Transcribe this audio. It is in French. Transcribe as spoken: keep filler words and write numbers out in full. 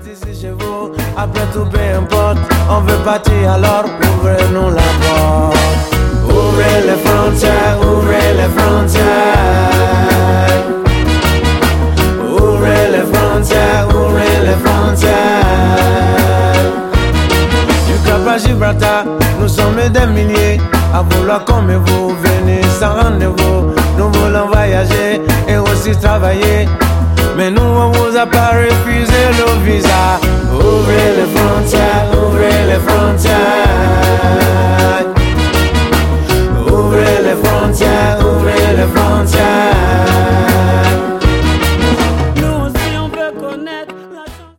ici chez vous. Après tout, peu importe, on veut partir alors ouvrez-nous la porte. Ouvrez les frontières, ouvrez les frontières. Ouvrez les frontières, ouvrez les frontières. Du Cap à Gibraltar, nous sommes des milliers à vouloir comme vous, venez sans rendez-vous. Nous voulons voyager et aussi travailler, mais nous on vous a pas refusé le visa. Ouvrez les frontières, ouvrez les frontières.